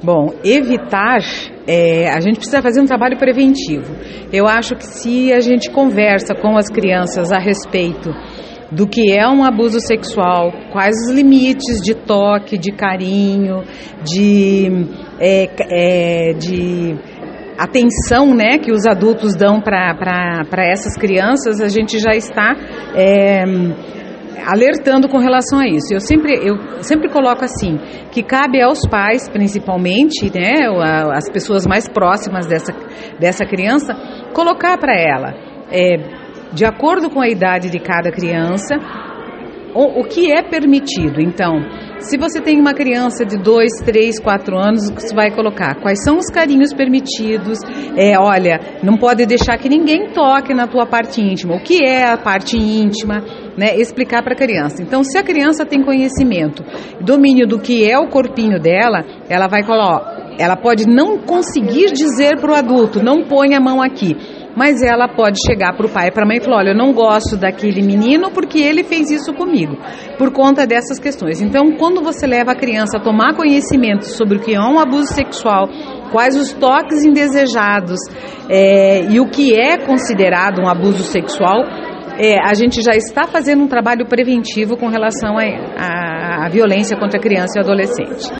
Bom, evitar, a gente precisa fazer um trabalho preventivo. Eu acho que se a gente conversa com as crianças a respeito do que é um abuso sexual, quais os limites de toque, de carinho, de atenção, né, que os adultos dão para essas crianças, a gente já está alertando com relação a isso. Eu sempre coloco assim, que cabe aos pais, principalmente, né, as pessoas mais próximas dessa criança, colocar para ela, de acordo com a idade de cada criança, o que é permitido. Então, se você tem uma criança de 2, 3, 4 anos, você vai colocar quais são os carinhos permitidos. Olha, não pode deixar que ninguém toque na tua parte íntima. O que é a parte íntima, né? Explicar para a criança. Então, se a criança tem conhecimento, domínio do que é o corpinho dela, ela vai colocar, ela pode não conseguir dizer para o adulto, não põe a mão aqui. Mas ela pode chegar para o pai e para a mãe e falar, olha, eu não gosto daquele menino porque ele fez isso comigo, por conta dessas questões. Então, quando você leva a criança a tomar conhecimento sobre o que é um abuso sexual, quais os toques indesejados e o que é considerado um abuso sexual, a gente já está fazendo um trabalho preventivo com relação à violência contra a criança e adolescente.